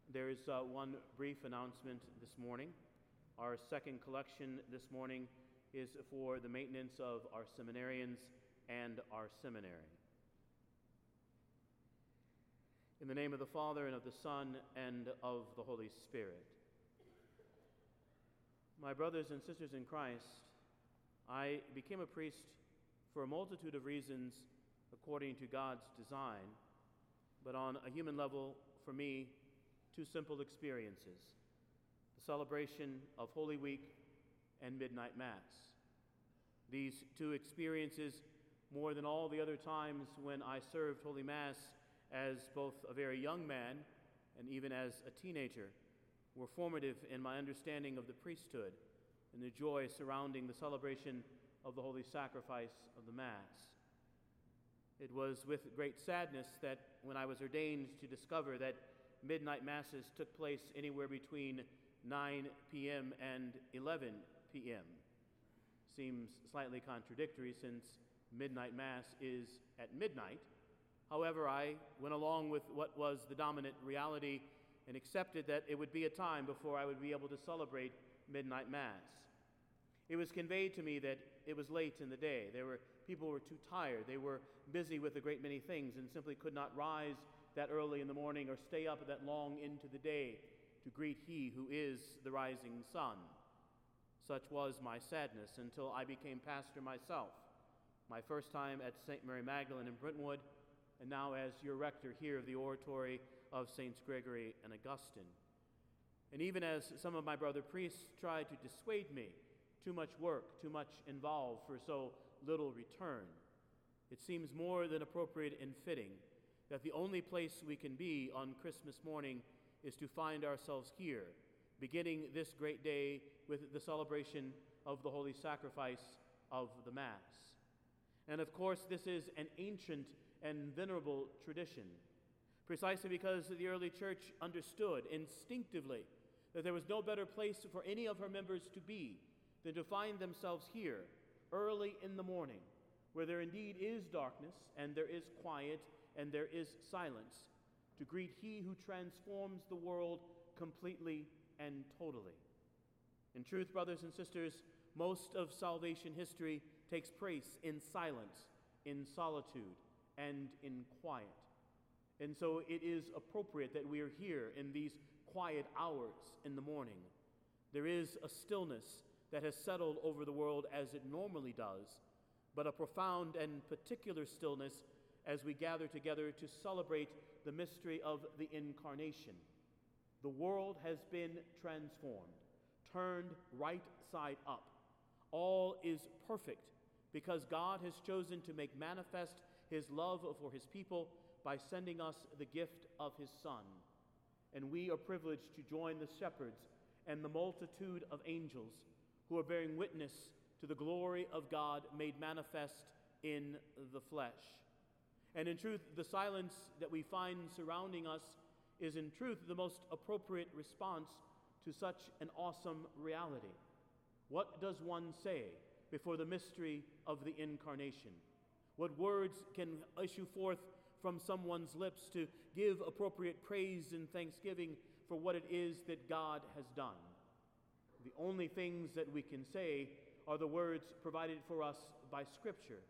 There is one brief announcement this morning. Our second collection this morning is for the maintenance of our seminarians and our seminary. In the name of the Father, and of the Son, and of the Holy Spirit. My brothers and sisters in Christ, I became a priest for a multitude of reasons according to God's design, but on a human level, for me, two simple experiences: the celebration of Holy Week and Midnight Mass. These two experiences, more than all the other times when I served Holy Mass as both a very young man and even as a teenager, were formative in my understanding of the priesthood and the joy surrounding the celebration of the holy sacrifice of the Mass. It was with great sadness that when I was ordained to discover that midnight Masses took place anywhere between 9 p.m. and 11 p.m. Seems slightly contradictory since midnight Mass is at midnight. However, I went along with what was the dominant reality and accepted that it would be a time before I would be able to celebrate midnight Mass. It was conveyed to me that it was late in the day. People were too tired. They were busy with a great many things and simply could not rise that early in the morning or stay up that long into the day to greet He who is the rising sun. Such was my sadness until I became pastor myself, my first time at St. Mary Magdalene in Brentwood, and now as your rector here of the oratory of Saints Gregory and Augustine. And even as some of my brother priests tried to dissuade me, too much work, too much involved for so little return, it seems more than appropriate and fitting that the only place we can be on Christmas morning is to find ourselves here, beginning this great day with the celebration of the holy sacrifice of the Mass. And of course, this is an ancient and venerable tradition, precisely because the early church understood instinctively that there was no better place for any of her members to be than to find themselves here early in the morning, where there indeed is darkness and there is quiet and there is silence, to greet He who transforms the world completely and totally. In truth, brothers and sisters, most of salvation history takes place in silence, in solitude, and in quiet. And so it is appropriate that we are here in these quiet hours in the morning. There is a stillness that has settled over the world as it normally does, but a profound and particular stillness as we gather together to celebrate the mystery of the Incarnation. The world has been transformed, turned right side up. All is perfect because God has chosen to make manifest His love for His people by sending us the gift of His Son. And we are privileged to join the shepherds and the multitude of angels who are bearing witness to the glory of God made manifest in the flesh. And in truth, the silence that we find surrounding us is in truth the most appropriate response to such an awesome reality. What does one say before the mystery of the Incarnation? What words can issue forth from someone's lips to give appropriate praise and thanksgiving for what it is that God has done? The only things that we can say are the words provided for us by Scripture.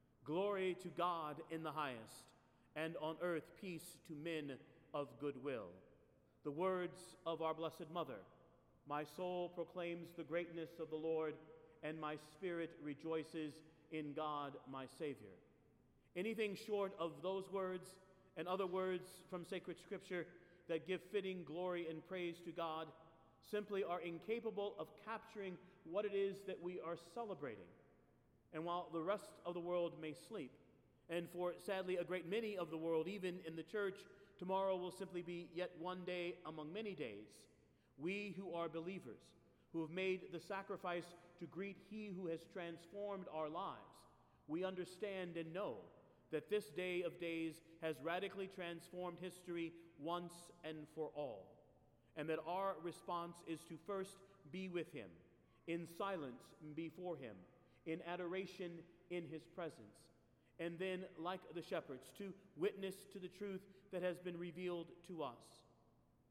Glory to God in the highest, and on earth peace to men of good will. The words of our Blessed Mother: my soul proclaims the greatness of the Lord, and my spirit rejoices in God my Savior. Anything short of those words and other words from sacred Scripture that give fitting glory and praise to God simply are incapable of capturing what it is that we are celebrating. And while the rest of the world may sleep, and for sadly a great many of the world, even in the church, tomorrow will simply be yet one day among many days, we who are believers, who have made the sacrifice to greet He who has transformed our lives, we understand and know that this day of days has radically transformed history once and for all, and that our response is to first be with Him, in silence before Him, in adoration in His presence, and then, like the shepherds, to witness to the truth that has been revealed to us.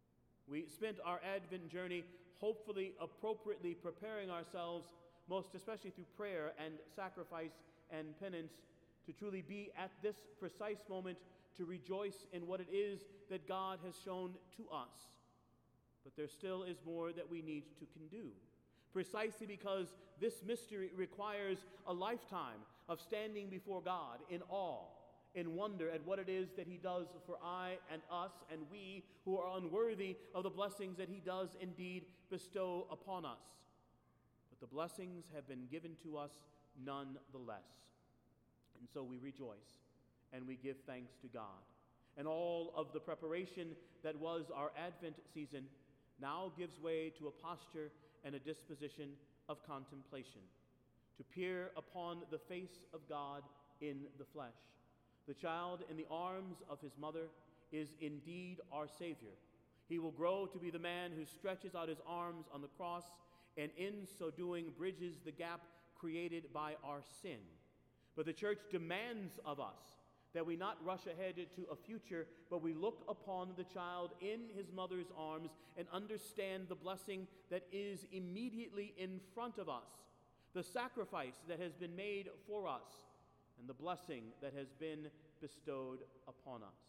We spent our Advent journey hopefully appropriately preparing ourselves, most especially through prayer and sacrifice and penance, to truly be at this precise moment to rejoice in what it is that God has shown to us. But there still is more that we need to do, precisely because this mystery requires a lifetime of standing before God in awe, in wonder at what it is that he does for I and us and we who are unworthy of the blessings that he does indeed bestow upon us. But the blessings have been given to us nonetheless. And so we rejoice and we give thanks to God. And all of the preparation that was our Advent season now gives way to a posture and a disposition of contemplation, to peer upon the face of God in the flesh. The child in the arms of his mother is indeed our Savior. He will grow to be the man who stretches out his arms on the cross and in so doing bridges the gap created by our sin. But the church demands of us that we not rush ahead to a future, but we look upon the child in his mother's arms and understand the blessing that is immediately in front of us, the sacrifice that has been made for us, and the blessing that has been bestowed upon us.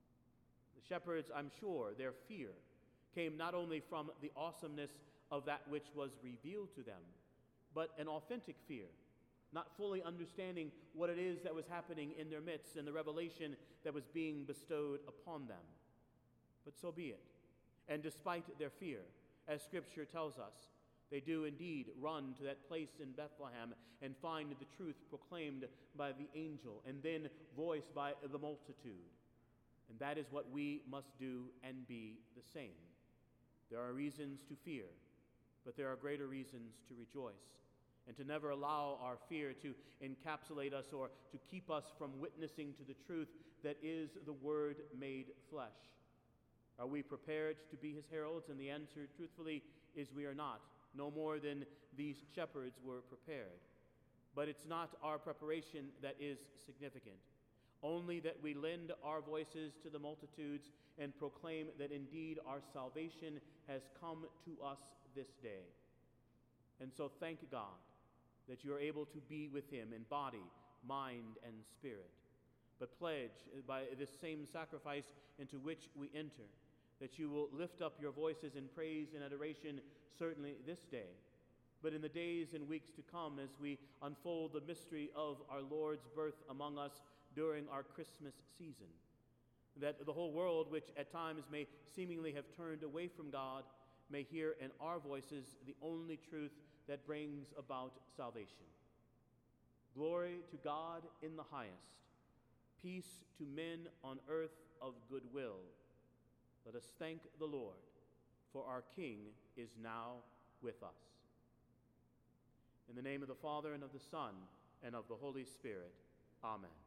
The shepherds, I'm sure, their fear came not only from the awesomeness of that which was revealed to them, but an authentic fear, not fully understanding what it is that was happening in their midst and the revelation that was being bestowed upon them. But so be it. And despite their fear, as Scripture tells us, they do indeed run to that place in Bethlehem and find the truth proclaimed by the angel and then voiced by the multitude. And that is what we must do and be the same. There are reasons to fear, but there are greater reasons to rejoice, and to never allow our fear to encapsulate us or to keep us from witnessing to the truth that is the Word made flesh. Are we prepared to be his heralds? And the answer, truthfully, is we are not, no more than these shepherds were prepared. But it's not our preparation that is significant, only that we lend our voices to the multitudes and proclaim that indeed our salvation has come to us this day. And so thank God that you are able to be with him in body, mind, and spirit. But pledge by this same sacrifice into which we enter that you will lift up your voices in praise and adoration certainly this day, but in the days and weeks to come as we unfold the mystery of our Lord's birth among us during our Christmas season, that the whole world, which at times may seemingly have turned away from God, may hear in our voices the only truth that brings about salvation. Glory to God in the highest, peace to men on earth of goodwill. Let us thank the Lord, for our King is now with us. In the name of the Father, and of the Son, and of the Holy Spirit. Amen.